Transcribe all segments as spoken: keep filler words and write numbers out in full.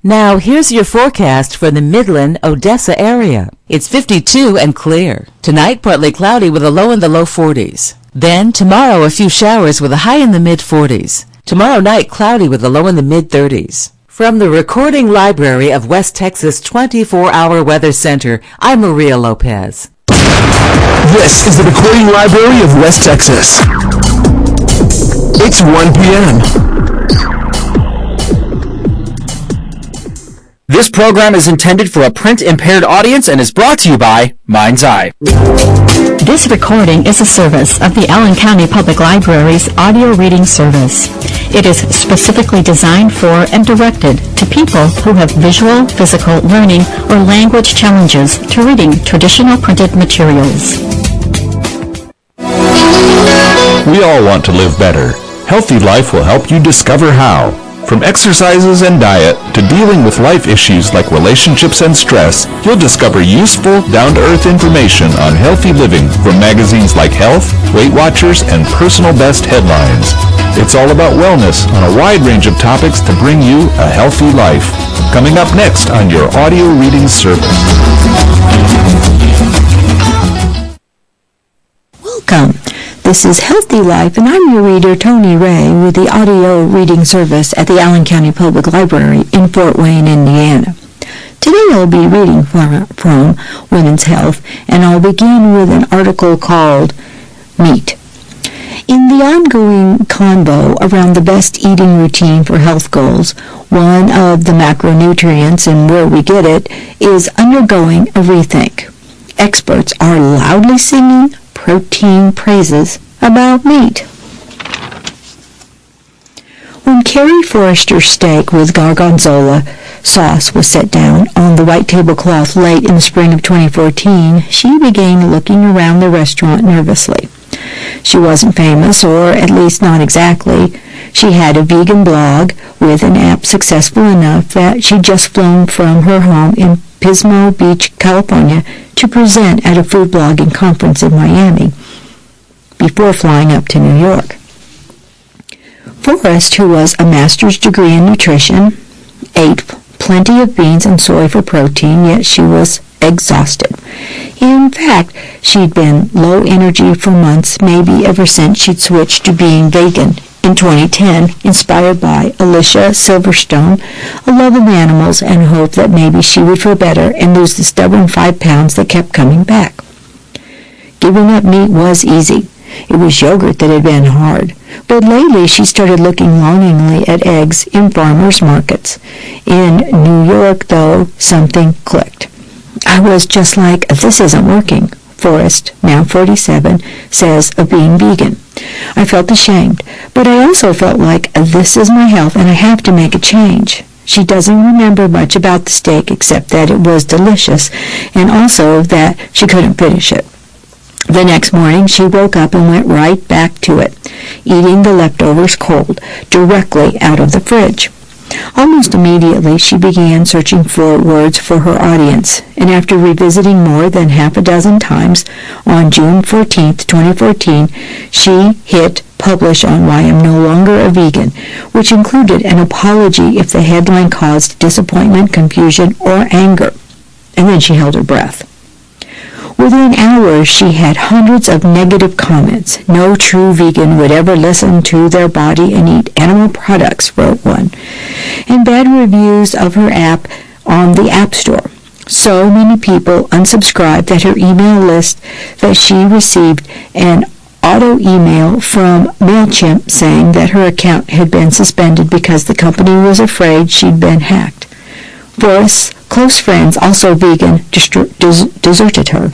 Now, here's your forecast for the Midland, Odessa area. It's fifty-two and clear. Tonight, partly cloudy with a low in the low forties. Then, tomorrow, a few showers with a high in the mid-forties. Tomorrow night, cloudy with a low in the mid-thirties. From the Recording Library of West Texas twenty-four hour Weather Center, I'm Maria Lopez. This is the Recording Library of West Texas. It's one p.m. This program is intended for a print-impaired audience and is brought to you by Mind's Eye. This recording is a service of the Allen County Public Library's audio reading service. It is specifically designed for and directed to people who have visual, physical, learning, or language challenges to reading traditional printed materials. We all want to live better. Healthy Life will help you discover how. From exercises and diet to dealing with life issues like relationships and stress, you'll discover useful, down-to-earth information on healthy living from magazines like Health, Weight Watchers, and Personal Best headlines. It's all about wellness on a wide range of topics to bring you a healthy life. Coming up next on your audio reading service. Welcome. This is Healthy Life, and I'm your reader, Tony Ray, with the audio reading service at the Allen County Public Library in Fort Wayne, Indiana. Today I'll be reading from, from Women's Health, and I'll begin with an article called Meat. In the ongoing convo around the best eating routine for health goals, one of the macronutrients and where we get it is undergoing a rethink. Experts are loudly singing protein praises about meat. When Carrie Forrester's steak with gorgonzola sauce was set down on the white tablecloth late in the spring of twenty fourteen, she began looking around the restaurant nervously. She wasn't famous, or at least not exactly. She had a vegan blog with an app successful enough that she'd just flown from her home in Pismo Beach, California, to present at a food blogging conference in Miami before flying up to New York. Forrest, who was a master's degree in nutrition, ate plenty of beans and soy for protein, yet she was exhausted. In fact, she'd been low energy for months, maybe ever since she'd switched to being vegan in twenty ten, inspired by Alicia Silverstone, a love of animals, and hope that maybe she would feel better and lose the stubborn five pounds that kept coming back. Giving up meat was easy. It was yogurt that had been hard. But lately she started looking longingly at eggs in farmers' markets. In New York, though, something clicked. I was just like, this isn't working, Forrest, now forty-seven, says of being vegan. I felt ashamed, but I also felt like this is my health and I have to make a change. She doesn't remember much about the steak except that it was delicious and also that she couldn't finish it. The next morning she woke up and went right back to it, eating the leftovers cold, directly out of the fridge. Almost immediately she began searching for words for her audience, and after revisiting more than half a dozen times, on June fourteenth, twenty fourteen, she hit publish on Why I'm No Longer a Vegan, which included an apology if the headline caused disappointment, confusion, or anger. And then she held her breath. Within hours, she had hundreds of negative comments. No true vegan would ever listen to their body and eat animal products, wrote one. And bad reviews of her app on the App Store. So many people unsubscribed that her email list that she received an auto email from MailChimp saying that her account had been suspended because the company was afraid she'd been hacked. Forrest's close friends, also vegan, distru- des- deserted her.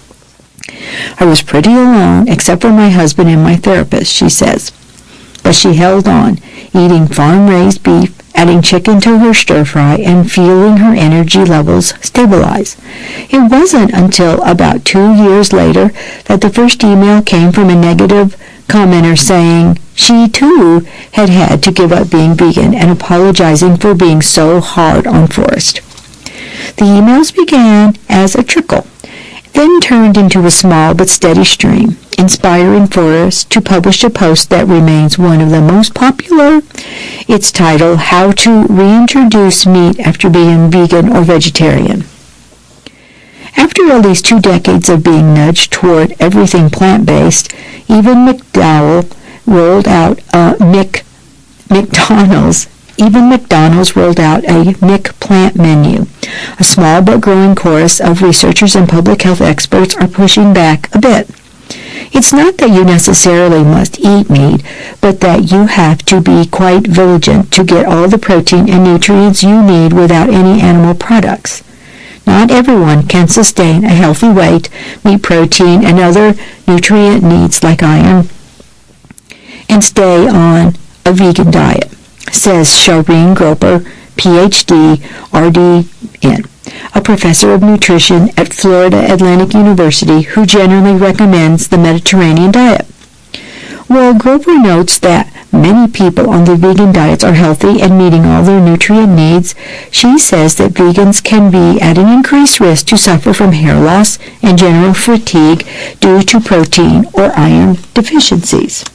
I was pretty alone, except for my husband and my therapist, she says. But she held on, eating farm-raised beef, adding chicken to her stir-fry, and feeling her energy levels stabilize. It wasn't until about two years later that the first email came from a negative commenter saying she, too, had had to give up being vegan and apologizing for being so hard on Forrest. The emails began as a trickle, then turned into a small but steady stream, inspiring Forrest to publish a post that remains one of the most popular. It's titled, How to Reintroduce Meat After Being Vegan or Vegetarian. After at least two decades of being nudged toward everything plant-based, even McDowell rolled out a Mick McDonald's Even McDonald's rolled out a McPlant menu. A small but growing chorus of researchers and public health experts are pushing back a bit. It's not that you necessarily must eat meat, but that you have to be quite vigilant to get all the protein and nutrients you need without any animal products. Not everyone can sustain a healthy weight, meat protein, and other nutrient needs like iron, and stay on a vegan diet, says Shireen Groper, P H D, R D N, a professor of nutrition at Florida Atlantic University who generally recommends the Mediterranean diet. Well, Groper notes that many people on the vegan diets are healthy and meeting all their nutrient needs. She says that vegans can be at an increased risk to suffer from hair loss and general fatigue due to protein or iron deficiencies.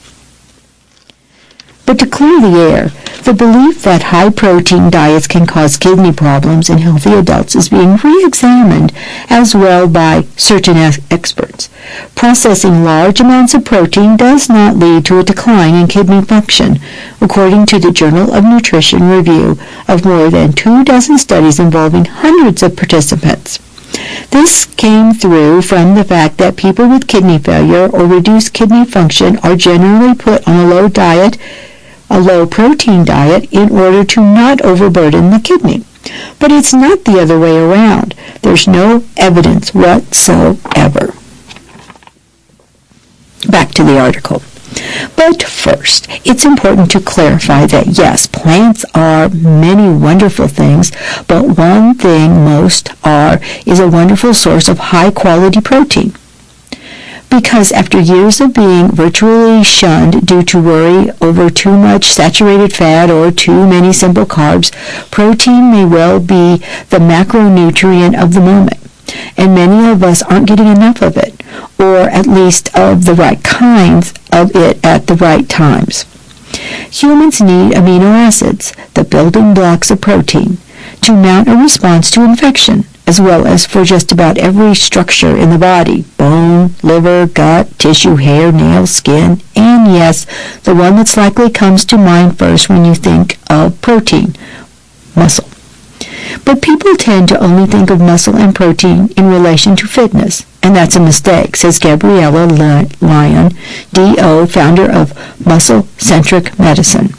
But to clear the air, the belief that high-protein diets can cause kidney problems in healthy adults is being re-examined as well by certain experts. Processing large amounts of protein does not lead to a decline in kidney function, according to the Journal of Nutrition review of more than two dozen studies involving hundreds of participants. This came through from the fact that people with kidney failure or reduced kidney function are generally put on a low diet a low-protein diet in order to not overburden the kidney. But it's not the other way around. There's no evidence whatsoever. Back to the article. But first, it's important to clarify that yes, plants are many wonderful things, but one thing most are is a wonderful source of high-quality protein. Because after years of being virtually shunned due to worry over too much saturated fat or too many simple carbs, protein may well be the macronutrient of the moment, and many of us aren't getting enough of it, or at least of the right kinds of it at the right times. Humans need amino acids, the building blocks of protein, to mount a response to infection, as well as for just about every structure in the body, bone, liver, gut, tissue, hair, nails, skin, and yes, the one that's likely comes to mind first when you think of protein, muscle. But people tend to only think of muscle and protein in relation to fitness, and that's a mistake, says Gabriella Lyon, D O, founder of Muscle-Centric Medicine.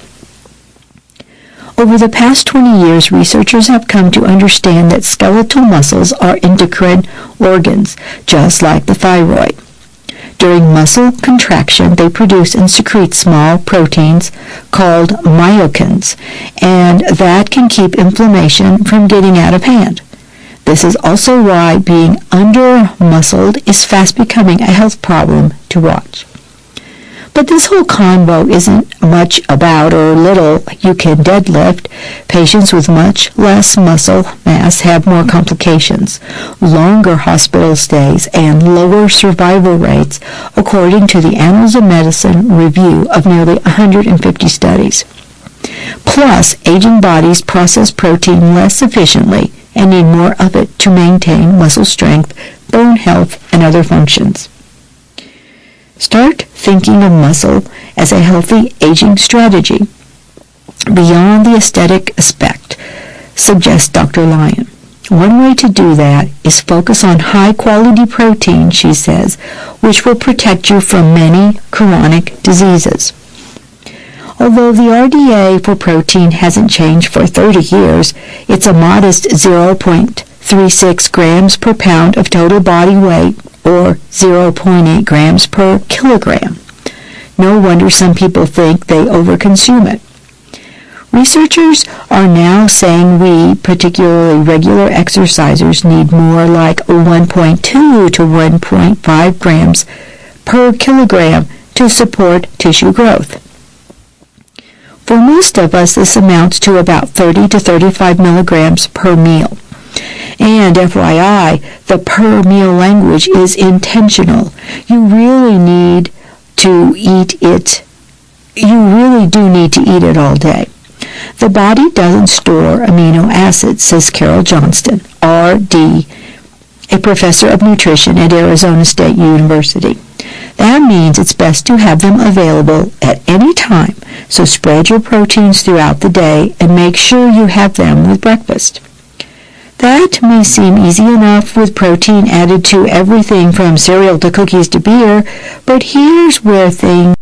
Over the past twenty years, researchers have come to understand that skeletal muscles are endocrine organs, just like the thyroid. During muscle contraction, they produce and secrete small proteins called myokines, and that can keep inflammation from getting out of hand. This is also why being under-muscled is fast becoming a health problem to watch. But this whole convo isn't much about or little you can deadlift. Patients with much less muscle mass have more complications, longer hospital stays, and lower survival rates, according to the Annals of Medicine review of nearly one hundred fifty studies. Plus, aging bodies process protein less efficiently and need more of it to maintain muscle strength, bone health, and other functions. Start thinking of muscle as a healthy aging strategy beyond the aesthetic aspect, suggests Doctor Lyon. One way to do that is focus on high-quality protein, she says, which will protect you from many chronic diseases. Although the R D A for protein hasn't changed for thirty years, it's a modest zero point three six grams per pound of total body weight, or zero point eight grams per kilogram. No wonder some people think they overconsume it. Researchers are now saying we, particularly regular exercisers, need more like one point two to one point five grams per kilogram to support tissue growth. For most of us, this amounts to about thirty to thirty-five milligrams per meal. And F Y I, the per meal language is intentional. You really need to eat it. You really do need to eat it all day. The body doesn't store amino acids, says Carol Johnston, R D, a professor of nutrition at Arizona State University. That means it's best to have them available at any time, so spread your proteins throughout the day and make sure you have them with breakfast. That may seem easy enough with protein added to everything from cereal to cookies to beer, but here's where things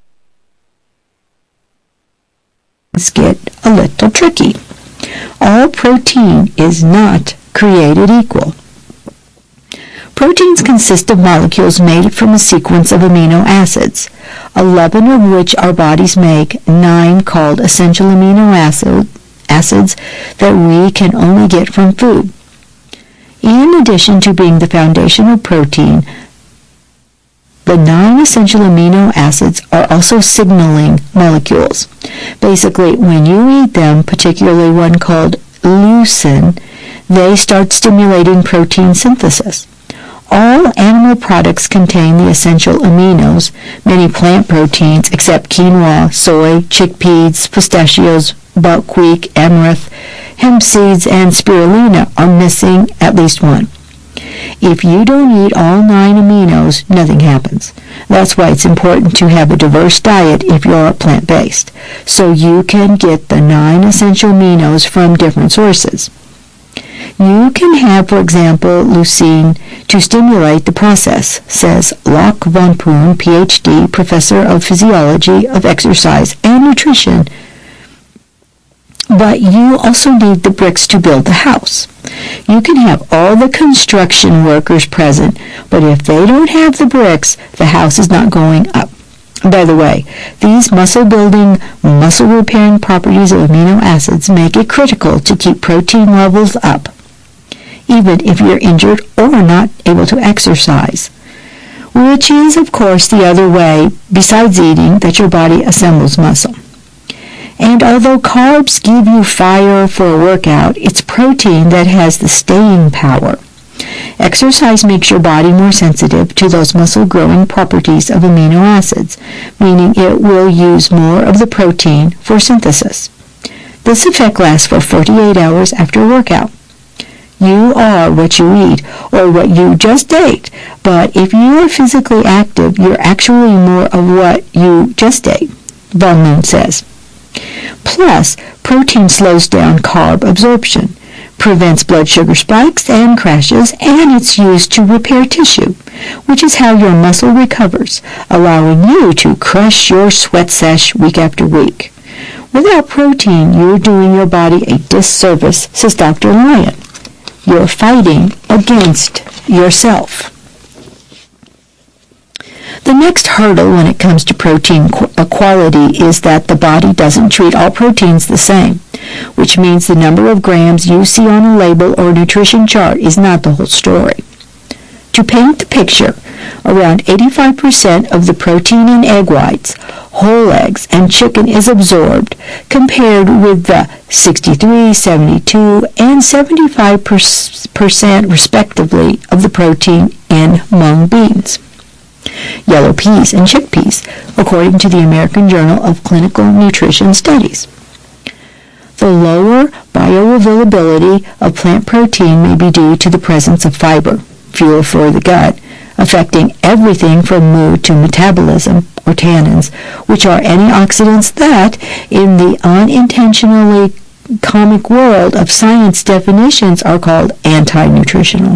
get a little tricky. All protein is not created equal. Proteins consist of molecules made from a sequence of amino acids, eleven of which our bodies make, nine called essential amino acid, acids that we can only get from food. In addition to being the foundation of protein, the nine essential amino acids are also signaling molecules. Basically, when you eat them, particularly one called leucine, they start stimulating protein synthesis. All animal products contain the essential aminos. Many plant proteins, except quinoa, soy, chickpeas, pistachios, buckwheat, amaranth, hemp seeds, and spirulina, are missing at least one. If you don't eat all nine aminos, nothing happens. That's why it's important to have a diverse diet if you're plant-based, so you can get the nine essential aminos from different sources. You can have, for example, leucine to stimulate the process, says Locke von Poon, P H D, professor of physiology of exercise and nutrition. But you also need the bricks to build the house. You can have all the construction workers present, but if they don't have the bricks, the house is not going up. By the way, these muscle-building, muscle-repairing properties of amino acids make it critical to keep protein levels up, even if you're injured or not able to exercise, which is, of course, the other way, besides eating, that your body assembles muscle. And although carbs give you fire for a workout, it's protein that has the staying power. Exercise makes your body more sensitive to those muscle-growing properties of amino acids, meaning it will use more of the protein for synthesis. This effect lasts for forty-eight hours after a workout. You are what you eat, or what you just ate, but if you are physically active, you're actually more of what you just ate, Von Moon says. Plus, protein slows down carb absorption, prevents blood sugar spikes and crashes, and it's used to repair tissue, which is how your muscle recovers, allowing you to crush your sweat sesh week after week. Without protein, you're doing your body a disservice, says Doctor Lyon. You're fighting against yourself. The next hurdle when it comes to protein quality is that the body doesn't treat all proteins the same, which means the number of grams you see on a label or nutrition chart is not the whole story. To paint the picture, around eighty-five percent of the protein in egg whites, whole eggs, and chicken is absorbed, compared with the sixty-three, seventy-two, and seventy-five percent respectively of the protein in mung beans, yellow peas, and chickpeas, according to the American Journal of Clinical Nutrition Studies. The lower bioavailability of plant protein may be due to the presence of fiber, fuel for the gut, affecting everything from mood to metabolism, or tannins, which are antioxidants that, in the unintentionally comic world of science definitions, are called anti-nutritional.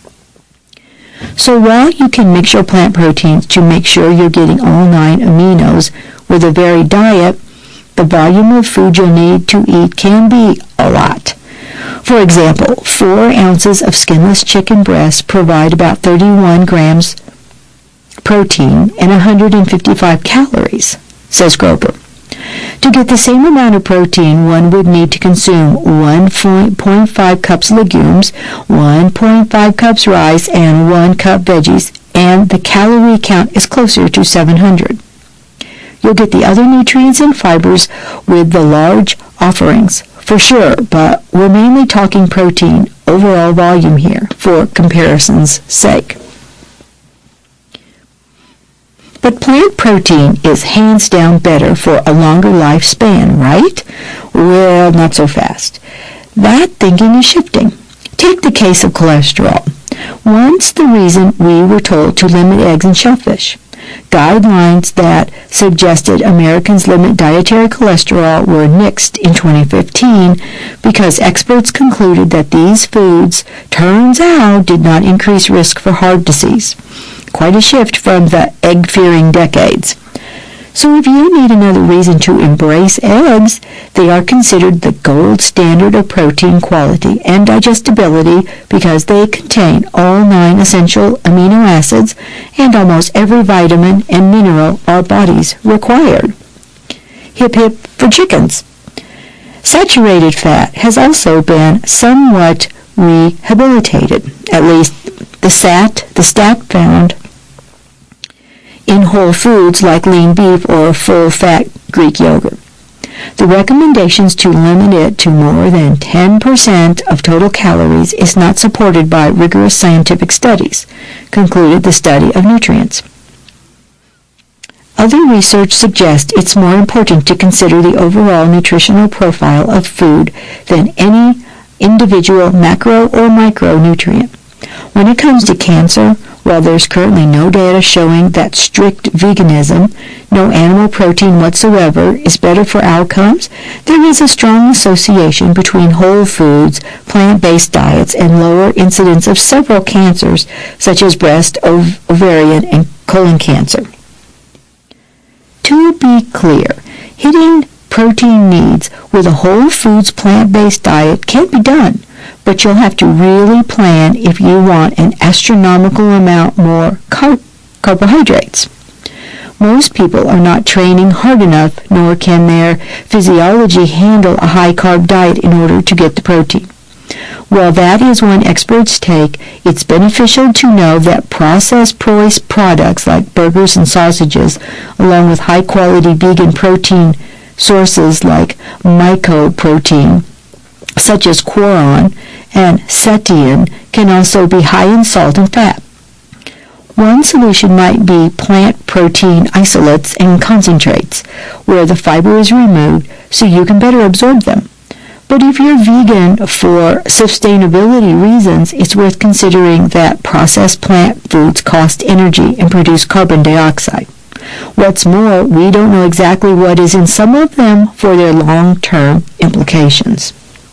So while you can mix your plant proteins to make sure you're getting all nine aminos with a varied diet, the volume of food you'll need to eat can be a lot. For example, four ounces of skinless chicken breast provide about thirty-one grams protein and one hundred fifty-five calories, says Groper. To get the same amount of protein, one would need to consume one point five cups legumes, one point five cups rice, and one cup veggies, and the calorie count is closer to seven hundred. You'll get the other nutrients and fibers with the large offerings for sure, but we're mainly talking protein overall volume here for comparison's sake. But plant protein is hands down better for a longer lifespan, right? Well, not so fast. That thinking is shifting. Take the case of cholesterol. Once the reason we were told to limit eggs and shellfish. Guidelines that suggested Americans limit dietary cholesterol were nixed in twenty fifteen because experts concluded that these foods, turns out, did not increase risk for heart disease. Quite a shift from the egg-fearing decades. So if you need another reason to embrace eggs, they are considered the gold standard of protein quality and digestibility because they contain all nine essential amino acids and almost every vitamin and mineral our bodies required. Hip hip for chickens. Saturated fat has also been somewhat rehabilitated, at least the sat, the stat found in whole foods like lean beef or full-fat Greek yogurt. The recommendations to limit it to more than ten percent of total calories is not supported by rigorous scientific studies, concluded the study of nutrients. Other research suggests it's more important to consider the overall nutritional profile of food than any individual macro or micronutrient. When it comes to cancer, while there's currently no data showing that strict veganism, no animal protein whatsoever, is better for outcomes, there is a strong association between whole foods, plant-based diets, and lower incidence of several cancers, such as breast, ov- ovarian, and colon cancer. To be clear, hitting protein needs with a whole foods plant-based diet can be done, but you'll have to really plan if you want an astronomical amount more car- carbohydrates. Most people are not training hard enough, nor can their physiology handle a high-carb diet in order to get the protein. While that is one expert's take, it's beneficial to know that processed products like burgers and sausages, along with high-quality vegan protein sources like mycoprotein, such as Quoron and Setian, can also be high in salt and fat. One solution might be plant protein isolates and concentrates, where the fiber is removed so you can better absorb them. But if you're vegan for sustainability reasons, it's worth considering that processed plant foods cost energy and produce carbon dioxide. What's more, we don't know exactly what is in some of them for their long-term implications.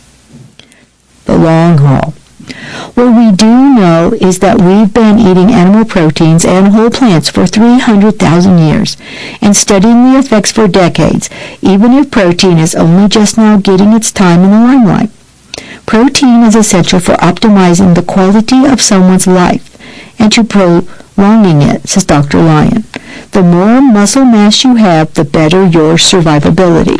The long haul. What we do know is that we've been eating animal proteins and whole plants for three hundred thousand years and studying the effects for decades, even if protein is only just now getting its time in the limelight. Protein is essential for optimizing the quality of someone's life and to prolonging it, says Doctor Lyon. The more muscle mass you have, the better your survivability.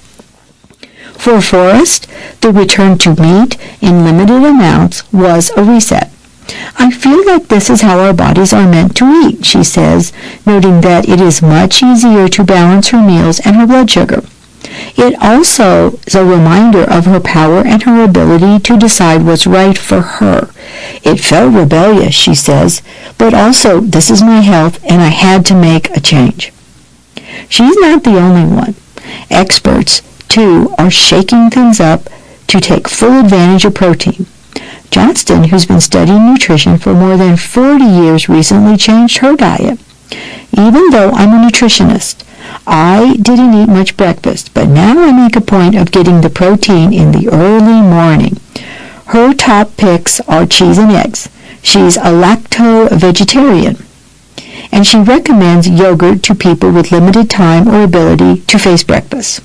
For Forrest, the return to meat in limited amounts was a reset. I feel like this is how our bodies are meant to eat, she says, noting that it is much easier to balance her meals and her blood sugar. It also is a reminder of her power and her ability to decide what's right for her. It felt rebellious, she says, but also this is my health and I had to make a change. She's not the only one. Experts too, are shaking things up to take full advantage of protein. Johnston, who's been studying nutrition for more than forty years, recently changed her diet. Even though I'm a nutritionist, I didn't eat much breakfast, but now I make a point of getting the protein in the early morning. Her top picks are cheese and eggs. She's a lacto-vegetarian, and she recommends yogurt to people with limited time or ability to face breakfast.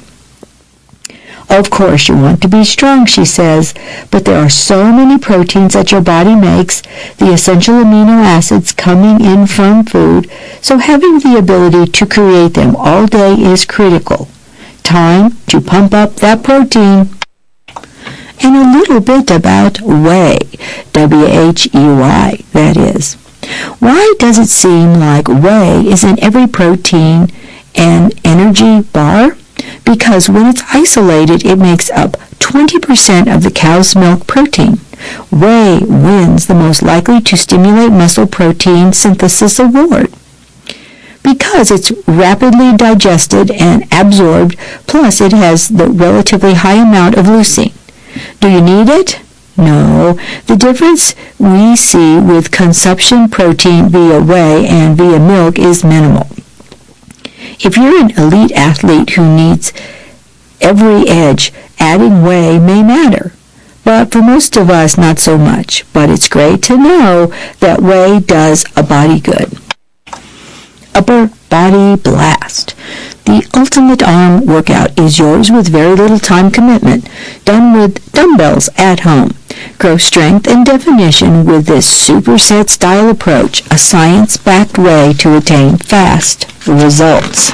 Of course, you want to be strong, she says, but there are so many proteins that your body makes, the essential amino acids coming in from food, so having the ability to create them all day is critical. Time to pump up that protein. And a little bit about whey, W H E Y, that is. Why does it seem like whey is in every protein and energy bar? Because when it's isolated, it makes up twenty percent of the cow's milk protein. Whey wins the most likely to stimulate muscle protein synthesis award because it's rapidly digested and absorbed, plus it has the relatively high amount of leucine. Do you need it? No. The difference we see with consumption protein via whey and via milk is minimal. If you're an elite athlete who needs every edge, adding whey may matter. But for most of us, not so much. But it's great to know that whey does a body good. Upper Body Blast. The ultimate arm workout is yours with very little time commitment, done with dumbbells at home. Grow strength and definition with this superset style approach, a science-backed way to attain fast results.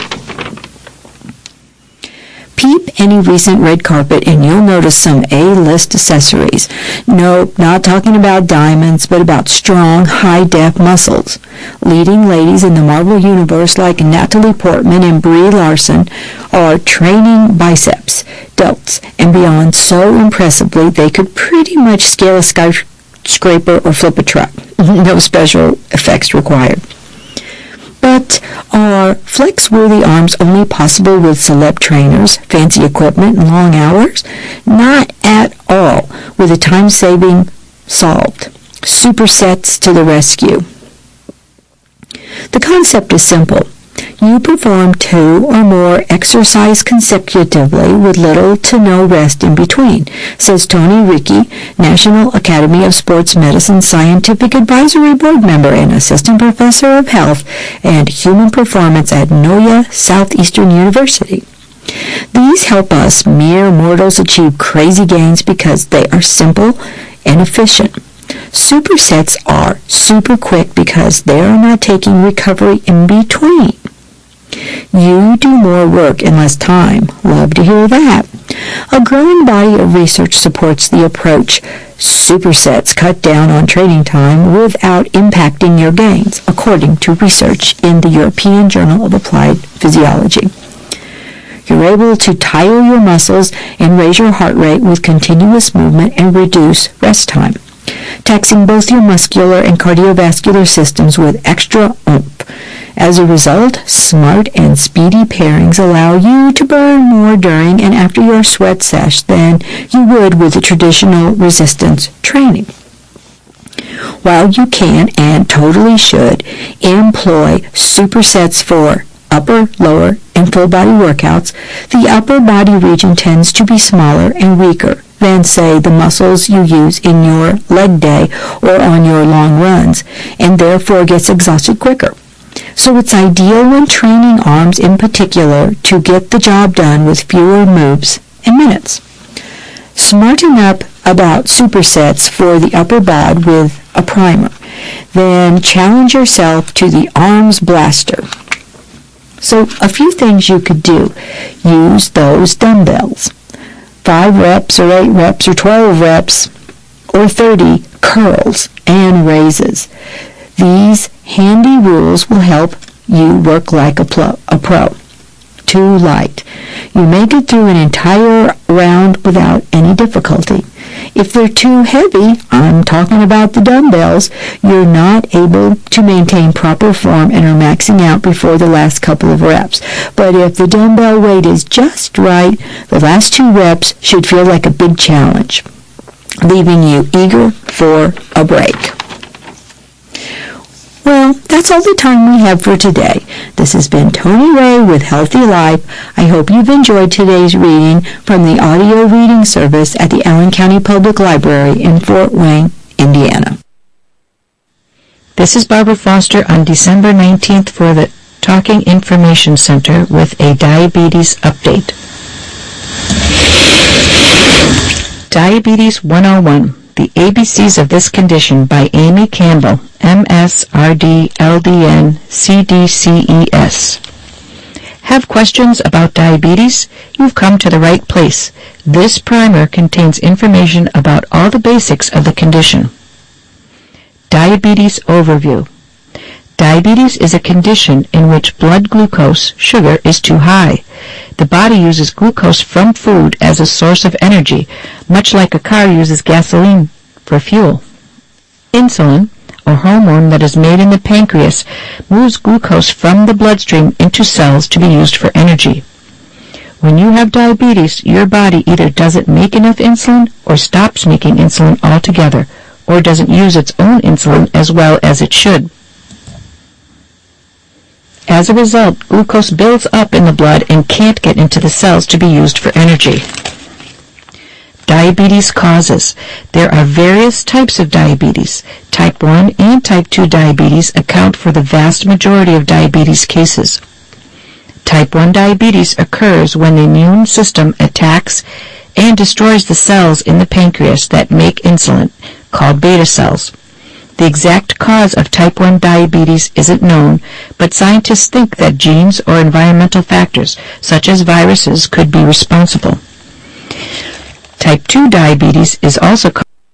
Peep any recent red carpet and you'll notice some A-list accessories. Nope, not talking about diamonds, but about strong, high-def muscles. Leading ladies in the Marvel Universe like Natalie Portman and Brie Larson are training biceps, delts, and beyond so impressively they could pretty much scale a skyscraper or flip a truck. No special effects required. But are flex-worthy arms only possible with celeb trainers, fancy equipment, and long hours? Not at all, with the time-saving solved. Supersets to the rescue. The concept is simple. You perform two or more exercises consecutively with little to no rest in between, says Tony Rickey, National Academy of Sports Medicine Scientific Advisory Board member and Assistant Professor of Health and Human Performance at Noya Southeastern University. These help us mere mortals achieve crazy gains because they are simple and efficient. Supersets are super quick because they are not taking recovery in between. You do more work in less time. Love to hear that. A growing body of research supports the approach. Supersets cut down on training time without impacting your gains, according to research in the European Journal of Applied Physiology. You're able to tire your muscles and raise your heart rate with continuous movement and reduce rest time, taxing both your muscular and cardiovascular systems with extra oomph. As a result, smart and speedy pairings allow you to burn more during and after your sweat sesh than you would with the traditional resistance training. While you can and totally should employ supersets for upper, lower, and full body workouts, the upper body region tends to be smaller and weaker than, say, the muscles you use in your leg day or on your long runs, and therefore gets exhausted quicker. So it's ideal when training arms in particular to get the job done with fewer moves and minutes. Smarten up about supersets for the upper bod with a primer. Then challenge yourself to the arms blaster. So a few things you could do. Use those dumbbells. Five reps or eight reps or twelve reps or thirty curls and raises. These handy rules will help you work like a, pl- a pro. Too light. You make it through an entire round without any difficulty. If they're too heavy, I'm talking about the dumbbells, you're not able to maintain proper form and are maxing out before the last couple of reps. But if the dumbbell weight is just right, the last two reps should feel like a big challenge, leaving you eager for a break. Well, that's all the time we have for today. This has been Tony Ray with Healthy Life. I hope you've enjoyed today's reading from the audio reading service at the Allen County Public Library in Fort Wayne, Indiana. This is Barbara Foster on December nineteenth for the Talking Information Center with a Diabetes Update. Diabetes one oh one. The A B Cs of this condition by Amy Campbell, M S R D L D N C D C E S. Have questions about diabetes? You've come to the right place. This primer contains information about all the basics of the condition. Diabetes Overview. Diabetes is a condition in which blood glucose, sugar, is too high. The body uses glucose from food as a source of energy, much like a car uses gasoline for fuel. Insulin, or hormone that is made in the pancreas, moves glucose from the bloodstream into cells to be used for energy. When you have diabetes, your body either doesn't make enough insulin or stops making insulin altogether, or doesn't use its own insulin as well as it should. As a result, glucose builds up in the blood and can't get into the cells to be used for energy. Diabetes causes. There are various types of diabetes. Type one and type two diabetes account for the vast majority of diabetes cases. Type one diabetes occurs when the immune system attacks and destroys the cells in the pancreas that make insulin, called beta cells. The exact cause of type one diabetes isn't known, but scientists think that genes or environmental factors, such as viruses, could be responsible. Type two diabetes is also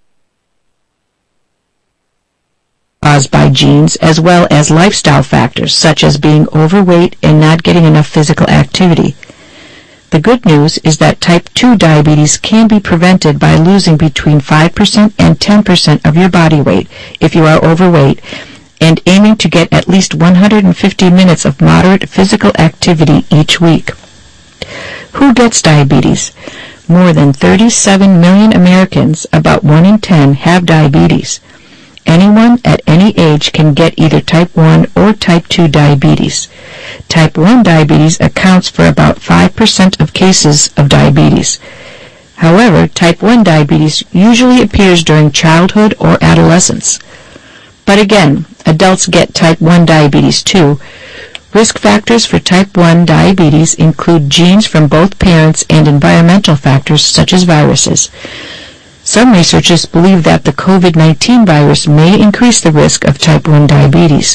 caused by genes as well as lifestyle factors, such as being overweight and not getting enough physical activity. The good news is that type two diabetes can be prevented by losing between five percent and ten percent of your body weight if you are overweight, and aiming to get at least one hundred fifty minutes of moderate physical activity each week. Who gets diabetes? More than thirty-seven million Americans, about one in ten, have diabetes. Anyone at any age can get either type one or type two diabetes. Type one diabetes accounts for about five percent of cases of diabetes. However, type one diabetes usually appears during childhood or adolescence. But again, adults get type one diabetes too. Risk factors for type one diabetes include genes from both parents and environmental factors such as viruses. Some researchers believe that the COVID nineteen virus may increase the risk of type one diabetes.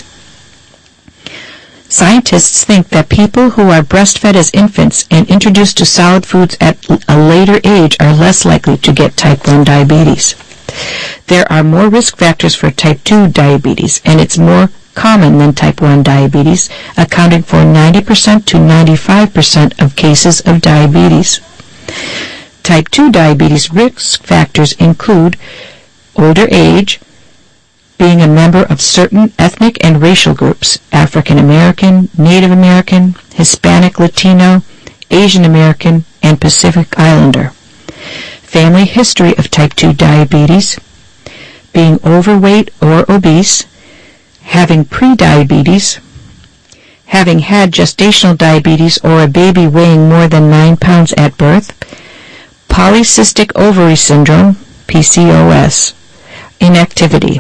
Scientists think that people who are breastfed as infants and introduced to solid foods at a later age are less likely to get type one diabetes. There are more risk factors for type two diabetes, and it's more common than type one diabetes, accounting for ninety percent to ninety-five percent of cases of diabetes. Type two diabetes risk factors include older age, being a member of certain ethnic and racial groups, African American, Native American, Hispanic, Latino, Asian American, and Pacific Islander. Family history of type two diabetes, being overweight or obese, having prediabetes, having had gestational diabetes or a baby weighing more than nine pounds at birth, polycystic ovary syndrome, P C O S, inactivity.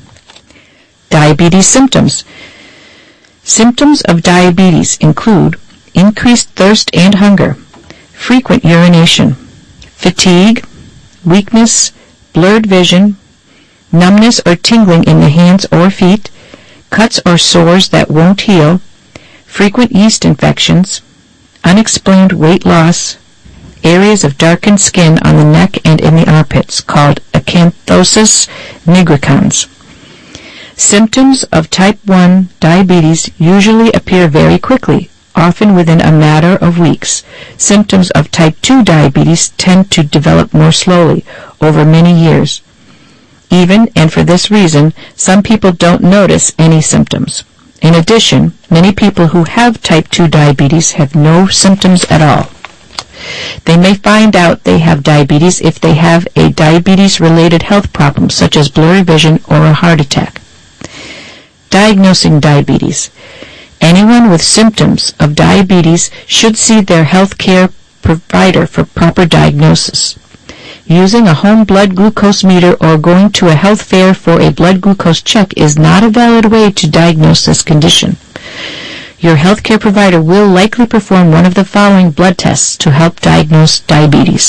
Diabetes symptoms. Symptoms of diabetes include increased thirst and hunger, frequent urination, fatigue, weakness, blurred vision, numbness or tingling in the hands or feet, cuts or sores that won't heal, frequent yeast infections, unexplained weight loss, areas of darkened skin on the neck and in the armpits called acanthosis nigricans. Symptoms of type one diabetes usually appear very quickly, often within a matter of weeks. Symptoms of type two diabetes tend to develop more slowly, over many years. Even, and for this reason, some people don't notice any symptoms. In addition, many people who have type two diabetes have no symptoms at all. They may find out they have diabetes if they have a diabetes-related health problem such as blurry vision or a heart attack. Diagnosing diabetes. Anyone with symptoms of diabetes should see their health care provider for proper diagnosis. Using a home blood glucose meter or going to a health fair for a blood glucose check is not a valid way to diagnose this condition. Your healthcare provider will likely perform one of the following blood tests to help diagnose diabetes.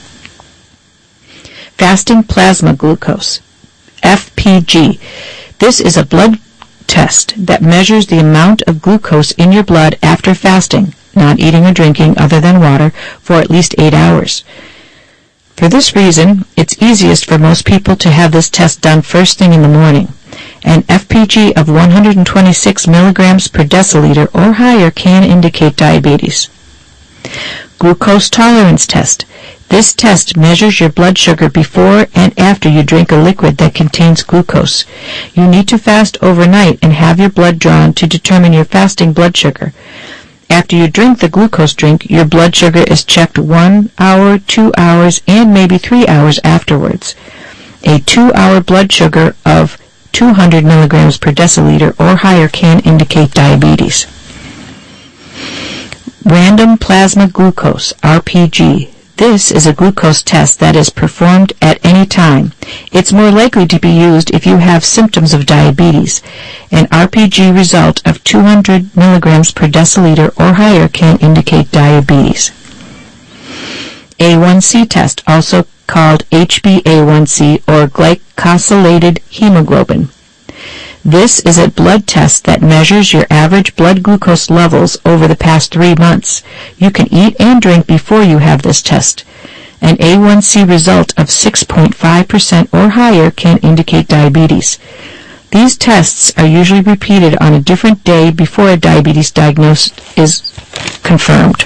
Fasting plasma glucose, F P G. This is a blood test that measures the amount of glucose in your blood after fasting, not eating or drinking other than water, for at least eight hours. For this reason, it's easiest for most people to have this test done first thing in the morning. An F P G of one hundred twenty-six milligrams per deciliter or higher can indicate diabetes. Glucose tolerance test. This test measures your blood sugar before and after you drink a liquid that contains glucose. You need to fast overnight and have your blood drawn to determine your fasting blood sugar. After you drink the glucose drink, your blood sugar is checked one hour, two hours, and maybe three hours afterwards. A two-hour blood sugar of two hundred milligrams per deciliter or higher can indicate diabetes. Random plasma glucose, R P G. This is a glucose test that is performed at any time. It's more likely to be used if you have symptoms of diabetes. An R P G result of two hundred milligrams per deciliter or higher can indicate diabetes. A one C test, also called H b A one C or glycosylated hemoglobin. This is a blood test that measures your average blood glucose levels over the past three months. You can eat and drink before you have this test. An A one C result of six point five percent or higher can indicate diabetes. These tests are usually repeated on a different day before a diabetes diagnosis is confirmed.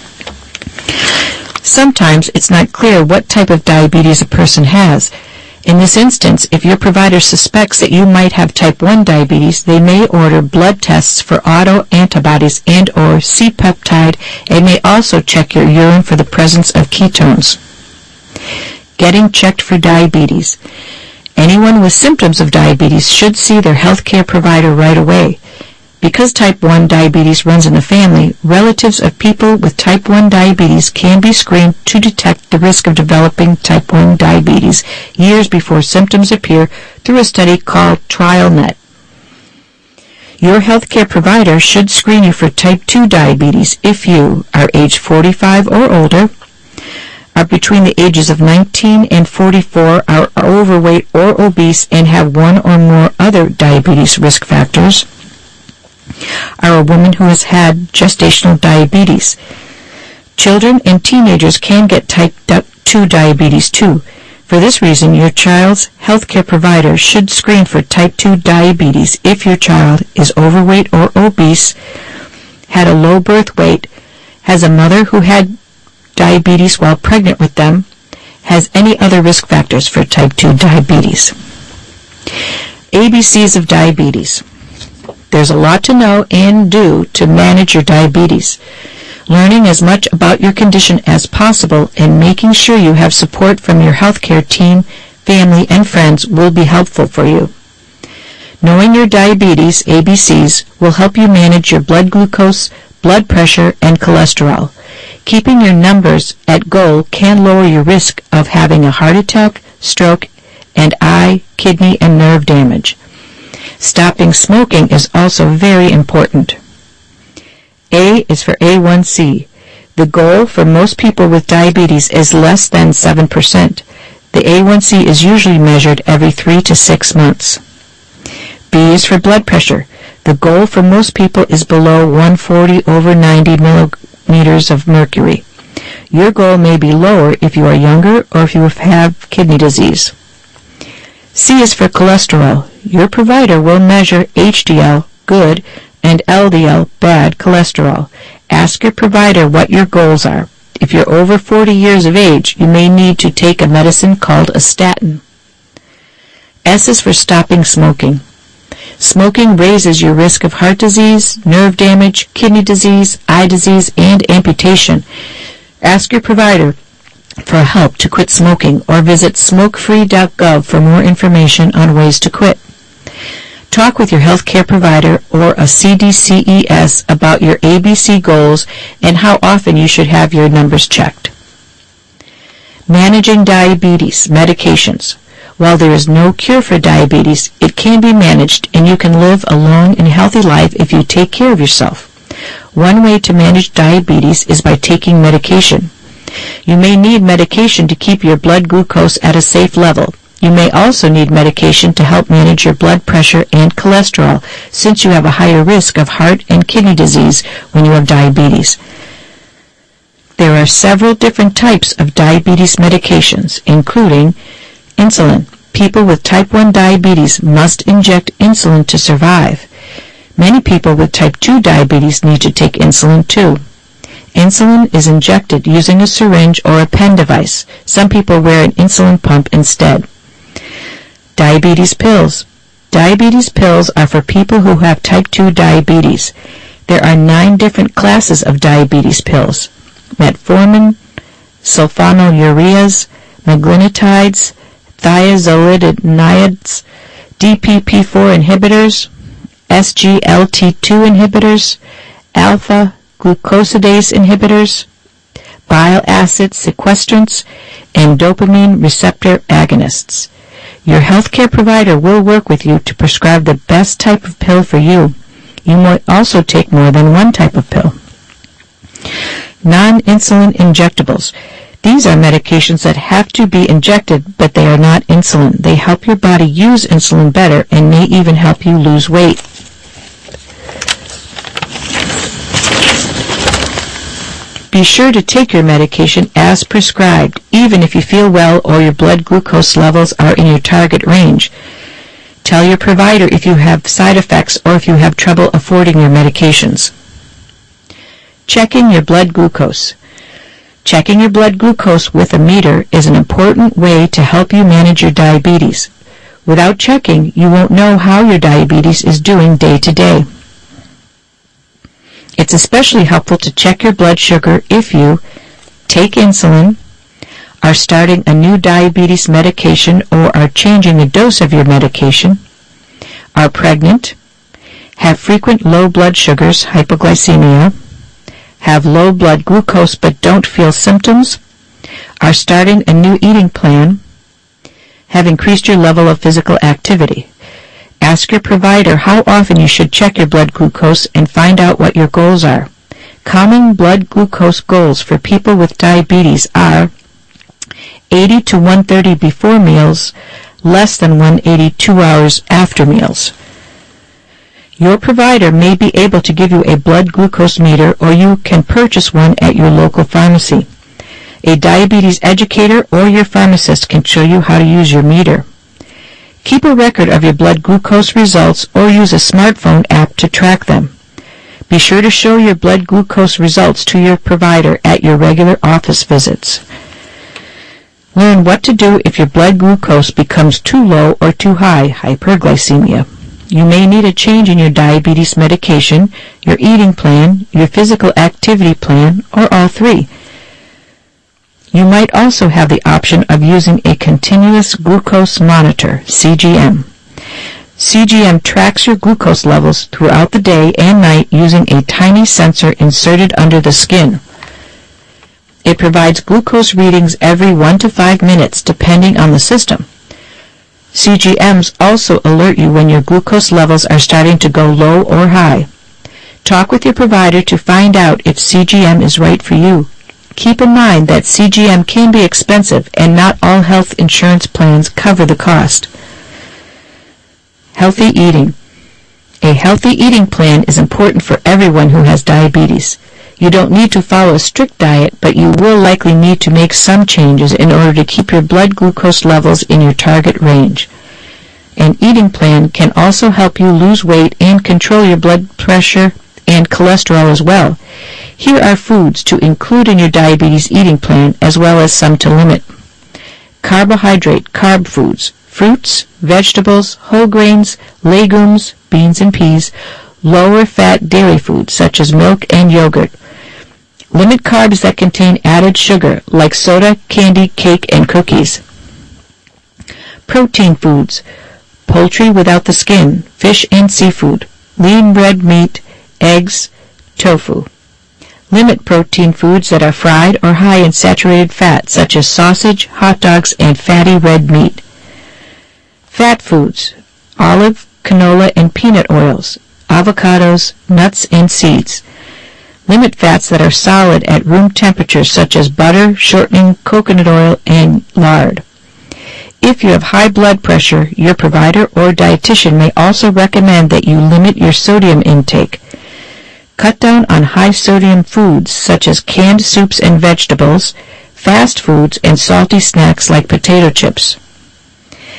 Sometimes it's not clear what type of diabetes a person has. In this instance, if your provider suspects that you might have type one diabetes, they may order blood tests for autoantibodies and or C-peptide and may also check your urine for the presence of ketones. Getting checked for diabetes. Anyone with symptoms of diabetes should see their healthcare provider right away. Because type one diabetes runs in the family, relatives of people with type one diabetes can be screened to detect the risk of developing type one diabetes years before symptoms appear through a study called TrialNet. Your healthcare provider should screen you for type two diabetes if you are age forty-five or older, are between the ages of nineteen and forty-four, are overweight or obese, and have one or more other diabetes risk factors, are a woman who has had gestational diabetes. Children and teenagers can get type two diabetes too. For this reason, your child's healthcare provider should screen for type two diabetes if your child is overweight or obese, had a low birth weight, has a mother who had diabetes while pregnant with them, has any other risk factors for type two diabetes. A B Cs of diabetes. There's a lot to know and do to manage your diabetes. Learning as much about your condition as possible and making sure you have support from your healthcare team, family, and friends will be helpful for you. Knowing your diabetes, A B Cs, will help you manage your blood glucose, blood pressure, and cholesterol. Keeping your numbers at goal can lower your risk of having a heart attack, stroke, and eye, kidney, and nerve damage. Stopping smoking is also very important. A is for A one C. The goal for most people with diabetes is less than seven percent. The A one C is usually measured every three to six months. B is for blood pressure. The goal for most people is below one forty over ninety millimeters of mercury. Your goal may be lower if you are younger or if you have kidney disease. C is for cholesterol. Your provider will measure H D L, good, and L D L, bad cholesterol. Ask your provider what your goals are. If you're over forty years of age, you may need to take a medicine called a statin. S is for stopping smoking. Smoking raises your risk of heart disease, nerve damage, kidney disease, eye disease, and amputation. Ask your provider for help to quit smoking or visit smoke free dot gov for more information on ways to quit. Talk with your healthcare provider or a C D C E S about your A B C goals and how often you should have your numbers checked. Managing diabetes, medications. While there is no cure for diabetes, it can be managed and you can live a long and healthy life if you take care of yourself. One way to manage diabetes is by taking medication. You may need medication to keep your blood glucose at a safe level. You may also need medication to help manage your blood pressure and cholesterol, since you have a higher risk of heart and kidney disease when you have diabetes. There are several different types of diabetes medications, including insulin, People with type one diabetes must inject insulin to survive. Many people with type two diabetes need to take insulin too. Insulin is injected using a syringe or a pen device. Some people wear an insulin pump instead. Diabetes pills. Diabetes pills are for people who have type two diabetes. There are nine different classes of diabetes pills: metformin, sulfonylureas, meglitides, thiazolidinides, D P P four inhibitors, S G L T two inhibitors, alpha-glucosidase inhibitors, bile acid sequestrants, and dopamine receptor agonists. Your healthcare provider will work with you to prescribe the best type of pill for you. You might also take more than one type of pill. Non-insulin injectables. These are medications that have to be injected, but they are not insulin. They help your body use insulin better and may even help you lose weight. Be sure to take your medication as prescribed, even if you feel well or your blood glucose levels are in your target range. Tell your provider if you have side effects or if you have trouble affording your medications. Checking your blood glucose. Checking your blood glucose with a meter is an important way to help you manage your diabetes. Without checking, you won't know how your diabetes is doing day to day. It's especially helpful to check your blood sugar if you take insulin, are starting a new diabetes medication or are changing the dose of your medication, are pregnant, have frequent low blood sugars, hypoglycemia, have low blood glucose but don't feel symptoms, are starting a new eating plan, have increased your level of physical activity. Ask your provider how often you should check your blood glucose and find out what your goals are. Common blood glucose goals for people with diabetes are eighty to one thirty before meals, less than one eighty two hours after meals. Your provider may be able to give you a blood glucose meter, or you can purchase one at your local pharmacy. A diabetes educator or your pharmacist can show you how to use your meter. Keep a record of your blood glucose results or use a smartphone app to track them. Be sure to show your blood glucose results to your provider at your regular office visits. Learn what to do if your blood glucose becomes too low or too high, hyperglycemia. You may need a change in your diabetes medication, your eating plan, your physical activity plan, or all three. You might also have the option of using a continuous glucose monitor, C G M. C G M tracks your glucose levels throughout the day and night using a tiny sensor inserted under the skin. It provides glucose readings every one to five minutes depending on the system. C G Ms also alert you when your glucose levels are starting to go low or high. Talk with your provider to find out if C G M is right for you. Keep in mind that C G M can be expensive and not all health insurance plans cover the cost. Healthy eating. A healthy eating plan is important for everyone who has diabetes. You don't need to follow a strict diet, but you will likely need to make some changes in order to keep your blood glucose levels in your target range. An eating plan can also help you lose weight and control your blood pressure and cholesterol as well. Here are foods to include in your diabetes eating plan as well as some to limit. Carbohydrate, carb foods, fruits, vegetables, whole grains, legumes, beans and peas, lower fat dairy foods such as milk and yogurt. Limit carbs that contain added sugar like soda, candy, cake, and cookies. Protein foods, poultry without the skin, fish and seafood, lean red meat, eggs, tofu. Limit protein foods that are fried or high in saturated fat such as sausage, hot dogs, and fatty red meat. Fat foods, olive, canola, and peanut oils, avocados, nuts, and seeds. Limit fats that are solid at room temperature such as butter, shortening, coconut oil, and lard. If you have high blood pressure, your provider or dietitian may also recommend that you limit your sodium intake. Cut down on high-sodium foods such as canned soups and vegetables, fast foods, and salty snacks like potato chips.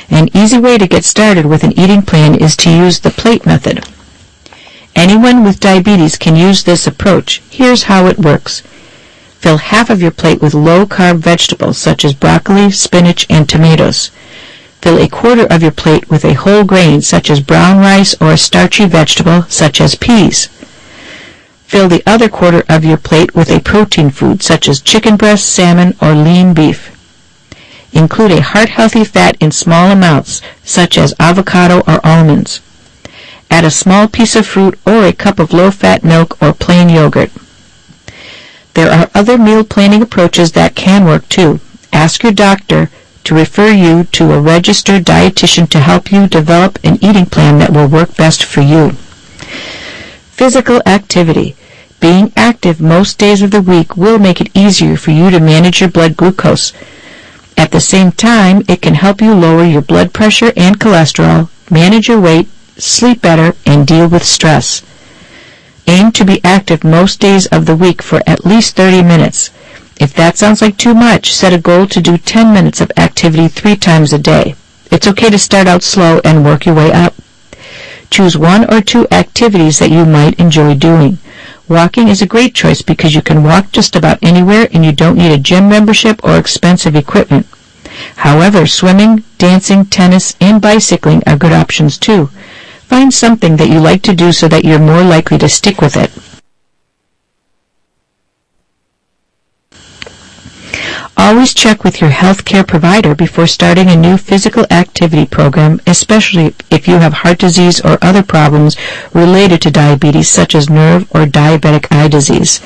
An easy way to get started with an eating plan is to use the plate method. Anyone with diabetes can use this approach. Here's how it works. Fill half of your plate with low-carb vegetables such as broccoli, spinach, and tomatoes. Fill a quarter of your plate with a whole grain such as brown rice or a starchy vegetable such as peas. Fill the other quarter of your plate with a protein food such as chicken breast, salmon, or lean beef. Include a heart-healthy fat in small amounts such as avocado or almonds. Add a small piece of fruit or a cup of low-fat milk or plain yogurt. There are other meal planning approaches that can work too. Ask your doctor to refer you to a registered dietitian to help you develop an eating plan that will work best for you. Physical activity. Being active most days of the week will make it easier for you to manage your blood glucose. At the same time, it can help you lower your blood pressure and cholesterol, manage your weight, sleep better, and deal with stress. Aim to be active most days of the week for at least thirty minutes. If that sounds like too much, set a goal to do ten minutes of activity three times a day. It's okay to start out slow and work your way up. Choose one or two activities that you might enjoy doing. Walking is a great choice because you can walk just about anywhere and you don't need a gym membership or expensive equipment. However, swimming, dancing, tennis, and bicycling are good options too. Find something that you like to do so that you're more likely to stick with it. Always check with your health care provider before starting a new physical activity program, especially if you have heart disease or other problems related to diabetes, such as nerve or diabetic eye disease.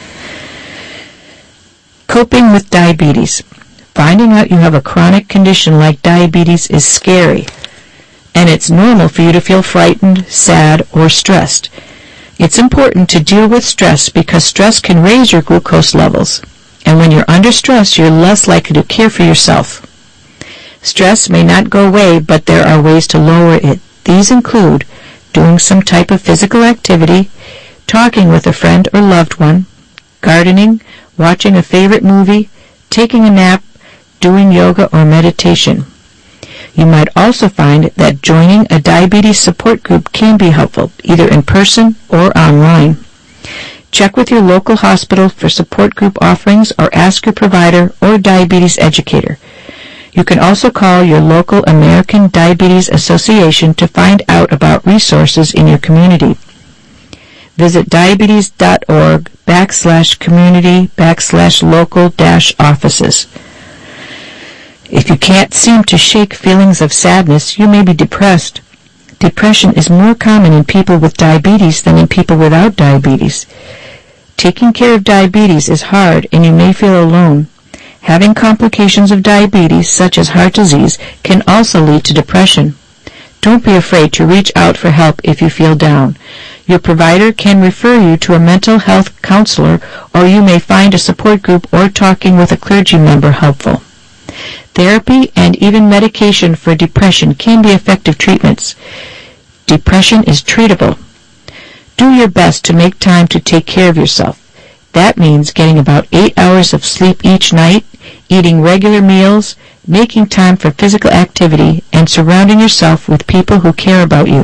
Coping with diabetes. Finding out you have a chronic condition like diabetes is scary, and it's normal for you to feel frightened, sad, or stressed. It's important to deal with stress because stress can raise your glucose levels. And when you're under stress, you're less likely to care for yourself. Stress may not go away, but there are ways to lower it. These include doing some type of physical activity, talking with a friend or loved one, gardening, watching a favorite movie, taking a nap, doing yoga or meditation. You might also find that joining a diabetes support group can be helpful, either in person or online. Check with your local hospital for support group offerings or ask your provider or diabetes educator. You can also call your local American Diabetes Association to find out about resources in your community. Visit diabetes.org backslash community backslash local dash offices. If you can't seem to shake feelings of sadness, you may be depressed. Depression is more common in people with diabetes than in people without diabetes. Taking care of diabetes is hard and you may feel alone. Having complications of diabetes, such as heart disease, can also lead to depression. Don't be afraid to reach out for help if you feel down. Your provider can refer you to a mental health counselor, or you may find a support group or talking with a clergy member helpful. Therapy and even medication for depression can be effective treatments. Depression is treatable. Do your best to make time to take care of yourself. That means getting about eight hours of sleep each night, eating regular meals, making time for physical activity, and surrounding yourself with people who care about you.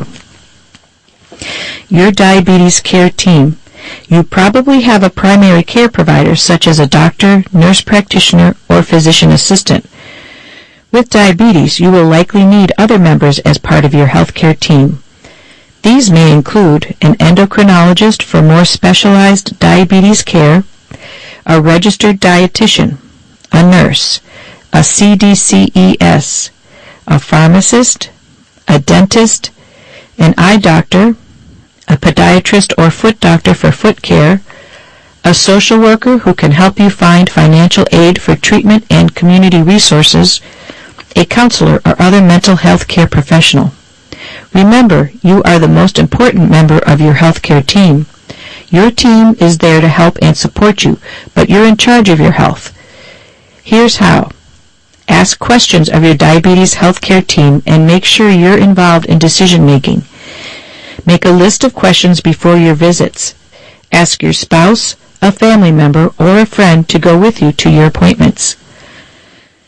Your diabetes care team. You probably have a primary care provider such as a doctor, nurse practitioner, or physician assistant. With diabetes, you will likely need other members as part of your healthcare team. These may include an endocrinologist for more specialized diabetes care, a registered dietitian, a nurse, a C D C E S, a pharmacist, a dentist, an eye doctor, a podiatrist or foot doctor for foot care, a social worker who can help you find financial aid for treatment and community resources, a counselor or other mental health care professional. Remember, you are the most important member of your healthcare team. Your team is there to help and support you, but you're in charge of your health. Here's how. Ask questions of your diabetes healthcare team and make sure you're involved in decision-making. Make a list of questions before your visits. Ask your spouse, a family member, or a friend to go with you to your appointments.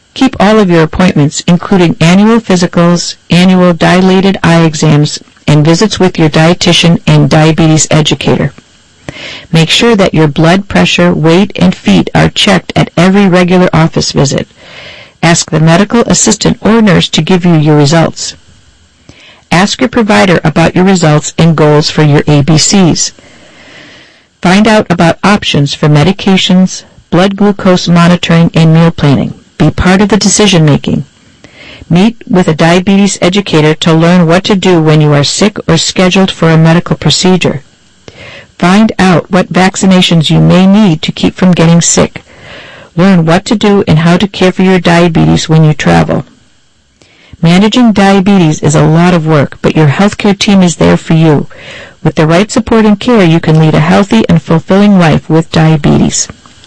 Keep all of your appointments, including annual physicals, annual dilated eye exams, and visits with your dietitian and diabetes educator. Make sure that your blood pressure, weight, and feet are checked at every regular office visit. Ask the medical assistant or nurse to give you your results. Ask your provider about your results and goals for your A B Cs. Find out about options for medications, blood glucose monitoring, and meal planning. Be part of the decision-making. Meet with a diabetes educator to learn what to do when you are sick or scheduled for a medical procedure. Find out what vaccinations you may need to keep from getting sick. Learn what to do and how to care for your diabetes when you travel. Managing diabetes is a lot of work, but your healthcare team is there for you. With the right support and care, you can lead a healthy and fulfilling life with diabetes.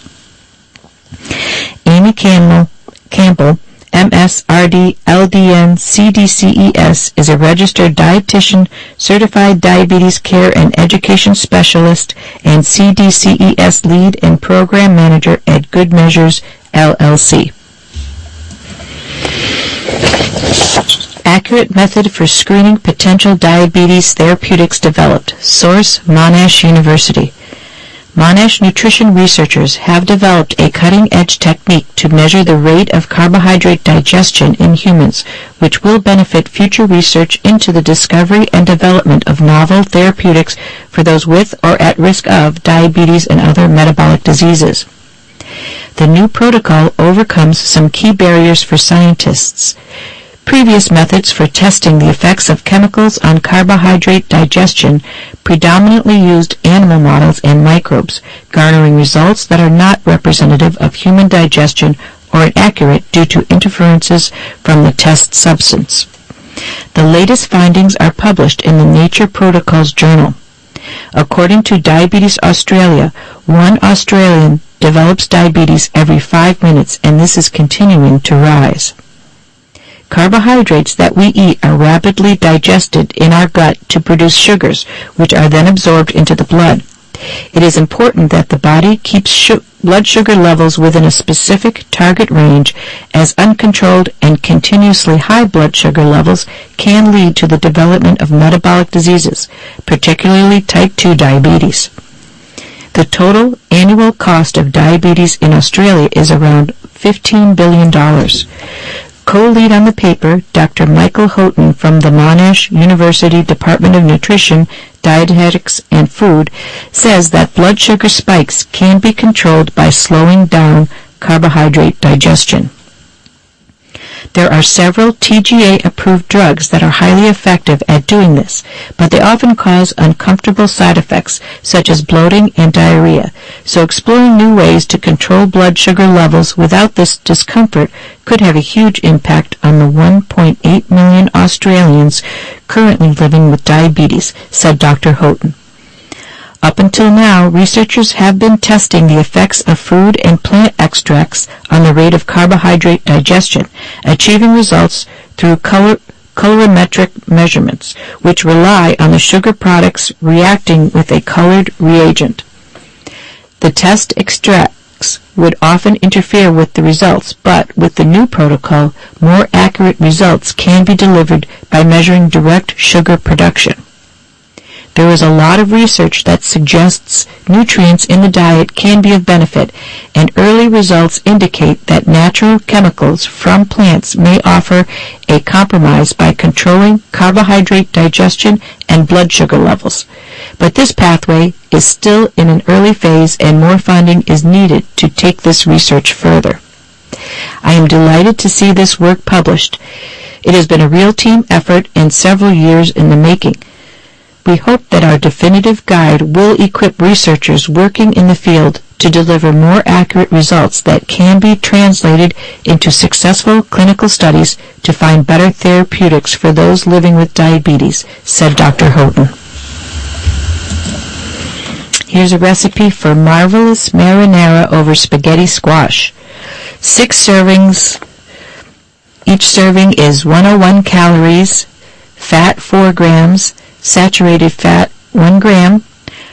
Amy Campbell, Campbell M S R D L D N C D C E S, is a registered dietitian, certified diabetes care and education specialist, and C D C E S lead and program manager at Good Measures, L L C. Accurate method for screening potential diabetes therapeutics developed. Source: Monash University. Monash nutrition researchers have developed a cutting-edge technique to measure the rate of carbohydrate digestion in humans, which will benefit future research into the discovery and development of novel therapeutics for those with or at risk of diabetes and other metabolic diseases. The new protocol overcomes some key barriers for scientists. Previous methods for testing the effects of chemicals on carbohydrate digestion predominantly used animal models and microbes, garnering results that are not representative of human digestion or inaccurate due to interferences from the test substance. The latest findings are published in the Nature Protocols Journal. According to Diabetes Australia, one Australian develops diabetes every five minutes, and this is continuing to rise. Carbohydrates that we eat are rapidly digested in our gut to produce sugars, which are then absorbed into the blood. It is important that the body keeps sh- blood sugar levels within a specific target range, as uncontrolled and continuously high blood sugar levels can lead to the development of metabolic diseases, particularly type two diabetes. The total annual cost of diabetes in Australia is around fifteen billion dollars. Co-lead on the paper, Doctor Michael Houghton from the Monash University Department of Nutrition, Dietetics, and Food, says that blood sugar spikes can be controlled by slowing down carbohydrate digestion. There are several T G A-approved drugs that are highly effective at doing this, but they often cause uncomfortable side effects, such as bloating and diarrhea. So exploring new ways to control blood sugar levels without this discomfort could have a huge impact on the one point eight million Australians currently living with diabetes, said Doctor Houghton. Up until now, researchers have been testing the effects of food and plant extracts on the rate of carbohydrate digestion, achieving results through color, colorimetric measurements, which rely on the sugar products reacting with a colored reagent. The test extracts would often interfere with the results, but with the new protocol, more accurate results can be delivered by measuring direct sugar production. There is a lot of research that suggests nutrients in the diet can be of benefit, and early results indicate that natural chemicals from plants may offer a compromise by controlling carbohydrate digestion and blood sugar levels. But this pathway is still in an early phase, and more funding is needed to take this research further. I am delighted to see this work published. It has been a real team effort and several years in the making. We hope that our definitive guide will equip researchers working in the field to deliver more accurate results that can be translated into successful clinical studies to find better therapeutics for those living with diabetes, said Doctor Houghton. Here's a recipe for marvelous marinara over spaghetti squash. Six servings. Each serving is one hundred one calories, fat four grams, saturated fat one gram,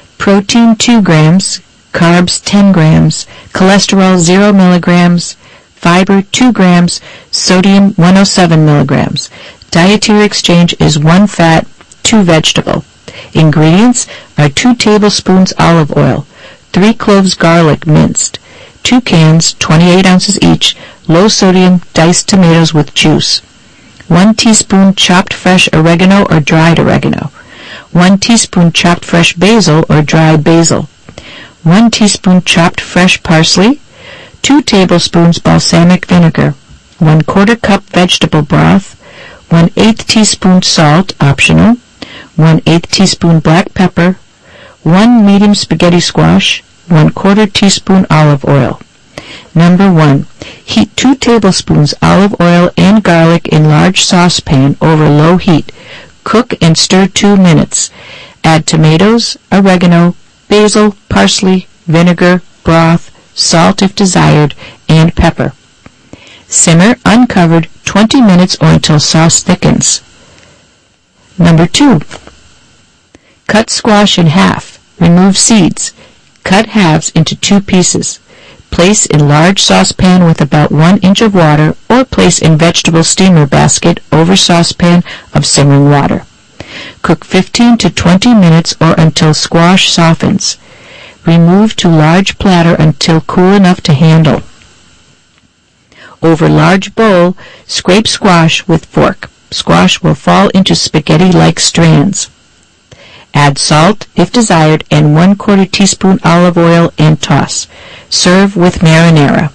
protein two grams, carbs ten grams, cholesterol zero milligrams, Fiber, two grams. Sodium, one hundred seven milligrams. Dietary exchange is one fat, two vegetable. Ingredients are two tablespoons olive oil, three cloves garlic minced, two cans, twenty-eight ounces each, low sodium diced tomatoes with juice, one teaspoon chopped fresh oregano or dried oregano, one teaspoon chopped fresh basil or dried basil, one teaspoon chopped fresh parsley, two tablespoons balsamic vinegar, one quarter cup vegetable broth, one eighth teaspoon salt, optional, one eighth teaspoon black pepper, one medium spaghetti squash, one quarter teaspoon olive oil. Number one, heat two tablespoons olive oil and garlic in large saucepan over low heat. Cook and stir two minutes. Add tomatoes, oregano, basil, parsley, vinegar, broth, salt if desired, and pepper. Simmer uncovered twenty minutes or until sauce thickens. Number two, cut squash in half. Remove seeds. Cut halves into two pieces. Place in large saucepan with about one inch of water, or place in vegetable steamer basket over saucepan of simmering water. Cook fifteen to twenty minutes or until squash softens. Remove to large platter until cool enough to handle. Over large bowl, scrape squash with fork. Squash will fall into spaghetti-like strands. Add salt, if desired, and one quarter teaspoon olive oil and toss. Serve with marinara.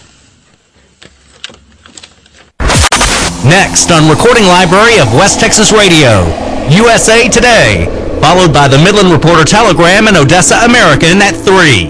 Next on Recording Library of West Texas Radio, U S A Today, followed by the Midland Reporter Telegram and Odessa American at three.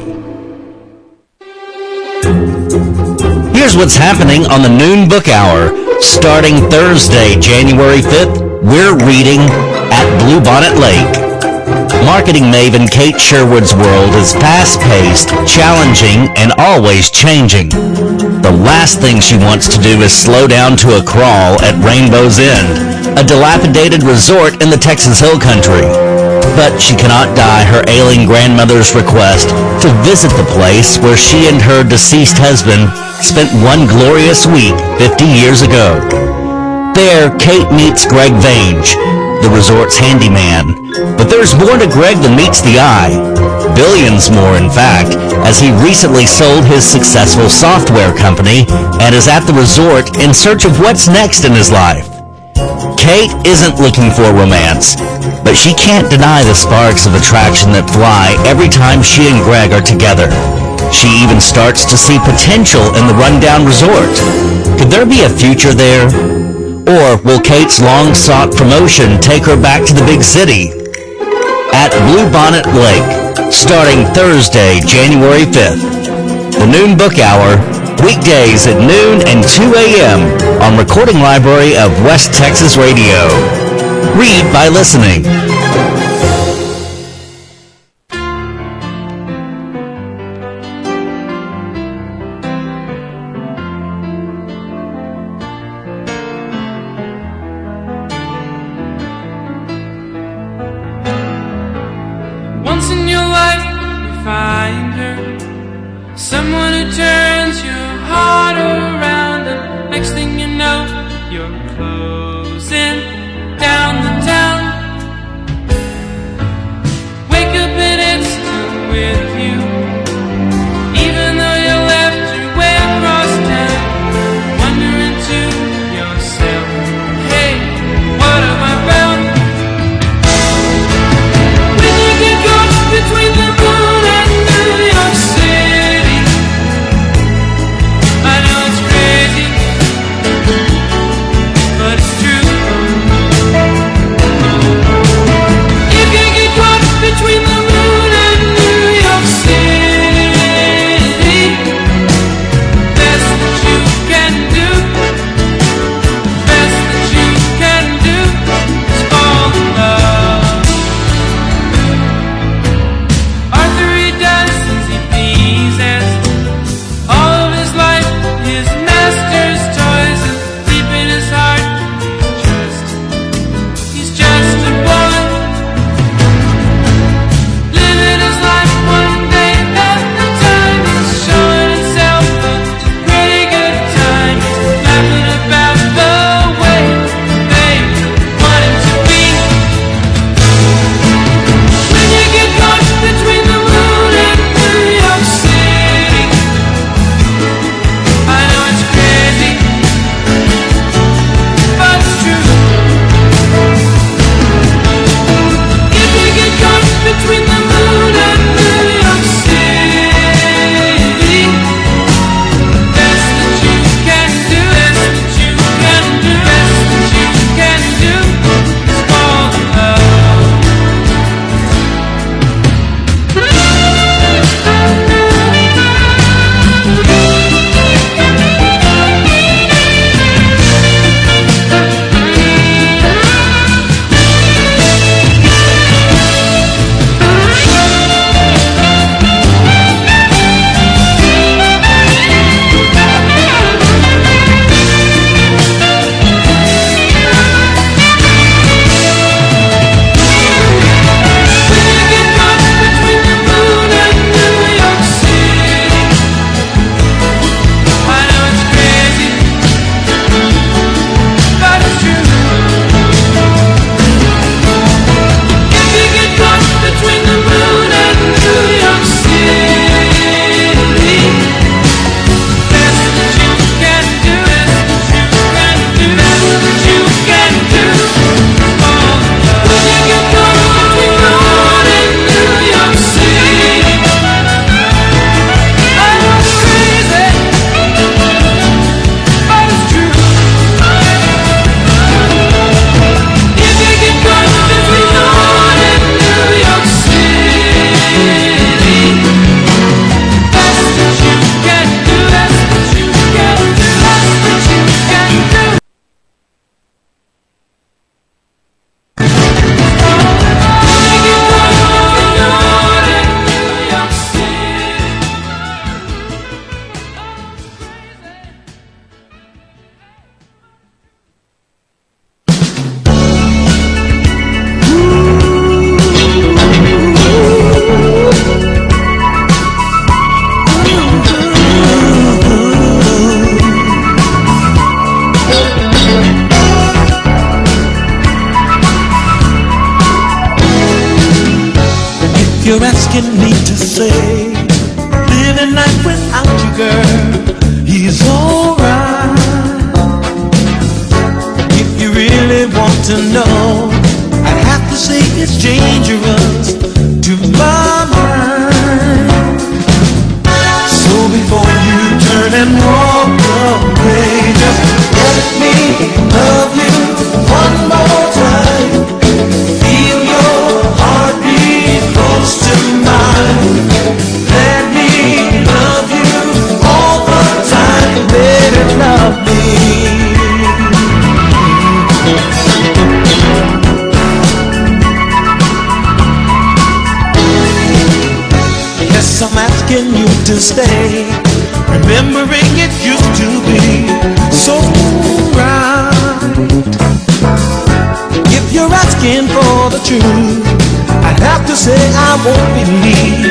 Here's what's happening on the Noon Book Hour. Starting Thursday, January fifth, we're reading At Bluebonnet Lake. Marketing maven Kate Sherwood's world is fast-paced, challenging, and always changing. The last thing she wants to do is slow down to a crawl at Rainbow's End, a dilapidated resort in the Texas Hill Country. But she cannot die her ailing grandmother's request to visit the place where she and her deceased husband spent one glorious week fifty years ago. There, Kate meets Greg Vange, the resort's handyman. But there's more to Greg than meets the eye. Billions more, in fact, as he recently sold his successful software company and is at the resort in search of what's next in his life. Kate isn't looking for romance, but she can't deny the sparks of attraction that fly every time she and Greg are together. She even starts to see potential in the rundown resort. Could there be a future there? Or will Kate's long-sought promotion take her back to the big city? At Bluebonnet Lake, starting Thursday, January fifth. The Noon Book Hour, weekdays at noon and two a.m. on Recording Library of West Texas Radio. Read by listening. Once in your life, you find her, someone who turns your heart around, and next thing you know, you're closing down the town. Wake up and it's still with you, even though you left your way across town. Wondering to yourself, hey, what have I found? When you get caught between the moon and New York City, I know you're asking me to say, living life without you, girl, he's alright. If you really want to know, I'd have to say it's dangerous to my mind. So before you turn and walk away, just let me love you one more time. Feel your heartbeat close to mine. Let me love you all the time, baby, love me. Yes, I'm asking you to stay, remembering it used to be so right. If you're asking for the truth, I'd have to say I won't believe